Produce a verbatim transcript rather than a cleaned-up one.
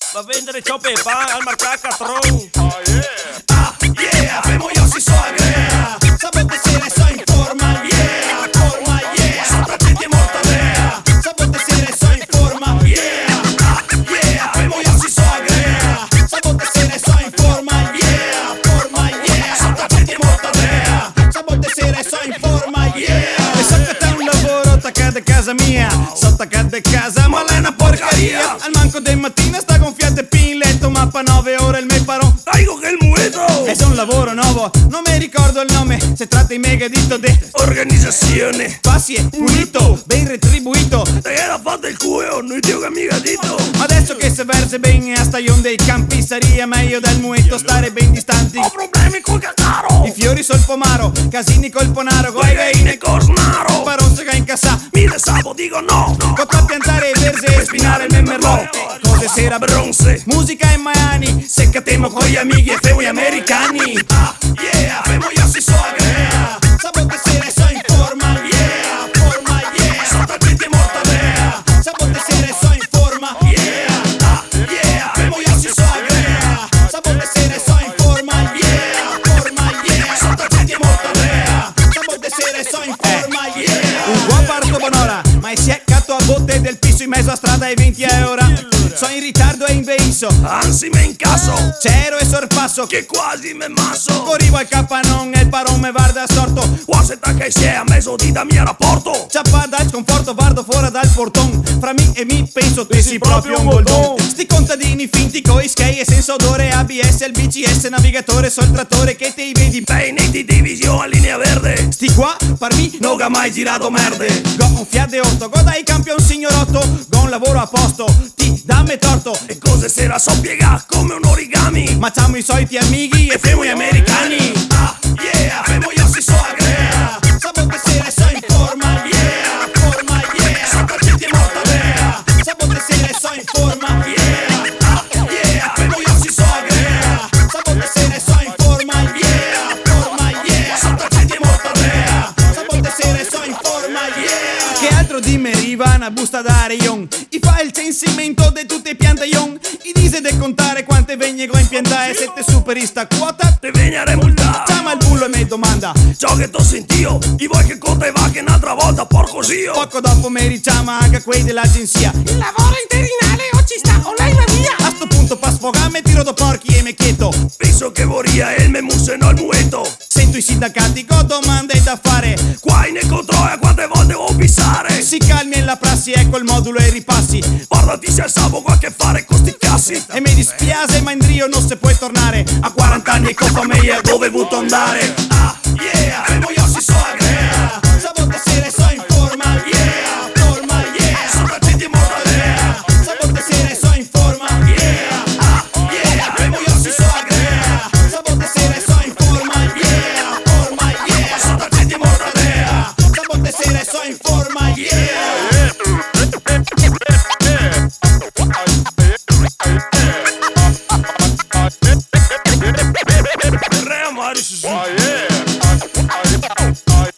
Va a vendere cioppe e pan al Marcacatrón. Oh yeah. Ah, yeah, vemos yo si suagrea. Sabote sere so in forma, yeah, forma, yeah. Sopra gente mortadea. Sabote sere so in forma, yeah. Ah, yeah, vemos yo si suagrea. Sabote sere so in forma, yeah, forma, yeah. Sopra gente mortadea. Sabote sere so in forma, yeah. E so che t'è un lavoro attaccato a casa mia. So attaccato a casa, ma lei è una porcaria. Al manco del mattino sta gonfiato e pin in letto. Mappa nove ore il me parò. Traigo che il mueto. E se un lavoro nuovo, non mi ricordo il nome. Se tratta di megadito de Organizzazione. passi e pulito, ben retribuito. Te era fatto il culo, noi Dio che mica dito. Adesso che se verse ben a stagione dei campi, sarebbe meglio dal muetto stare ben distanti. Ho problemi col cacaro. I fiori sul pomaro, casini col ponaro, Poi gaine cosnaro. paronzo che incassa. Mi le sabo, dico no, no. Potrà piantare e verse e spinare il memmerlò. Cose sera Bronze. musica in Miami. Seccatemo con gli amici e femo gli americani. Ah, yeah, vemos yo si suagrea. Sabote sere so in forma, yeah, forma, yeah. Sopra gente mortadea. Sabote sere so in forma, yeah. Ah, yeah, vemos yo si suagrea. Sabote sere so in forma, yeah, forma, yeah. Sopra gente mortadea. Sabote sere so in forma, yeah. Un buon parto buon'ora, ma è seccato a botte del piso in mezzo a strada ai venti euro. Sono in ritardo e inveso, Anzi me incasso. c'ero e sorpasso. Che quasi me masso. Corrivo al capanon e il paron me guarda storto. Quasetta che si è a mezzo di da mio rapporto. Ciappa dal sconforto, guardo fuori dal portone. Fra me e mi penso tu sei proprio un goldon. Sti contadini finti coi skei e senza odore. A B S, il B C S, navigatore, sol trattore che te vedi. Bene di divisione a linea verde. Sti qua, par me, Non ga mai girato merde. go un fiat otto, go dai campion signorotto. Go un lavoro a posto, ti dammi torto. E cose sera so piegare come un origami. Ma c'amo i soliti amici e femo gli americani. Ah, yeah, vemos yo si suagrea. Sabote sere so in forma, yeah, forma, yeah. Sopra gente mortadea. Sabote sere so in forma, yeah. Ah, yeah, vemos yo si suagrea. Sabote sere so in forma, yeah, forma, yeah. Sopra gente mortadea. Sabote sere so in forma, yeah. Che altro di me riva una busta da Arion. I fa il censimento di tutte le piante ion. I dise de contare quante vegne go in pianta e sette superista quota. Te vegnare multa. Chiama il bullo e mi domanda. Ciò che t'ho sentito. I vuoi che conta e va che un'altra volta porco zio. Poco dopo mi richiama anche quei dell'agenzia. Il lavoro interinale o ci sta o lei va via. A sto punto pa sfogarmi tiro do porchi e me chiedo. Penso che vorria il me muso e non il muetto. Sento i sindacati con domande da fare. Qua in controllo quante volte devo bissare. Si calmi e la prassi, ecco il modulo e ripassi. Guardati se al sabo qua che fare con sti cassi. E mi dispiace ma in Rio non si può tornare. A quaranta anni e con famiglia ho dovuto andare. Ah, yeah, vemos yo si suagrea. Sabote sere so in forma, yeah, forma, yeah. Sopra gente mortadea. Sabote sere so in forma, yeah. Ah, yeah, vemos yo si suagrea. Sabote sere so in forma, yeah, forma, yeah. Sopra gente mortadea. Sabote sere so in forma, yeah. Re amare su su. Oh yeah.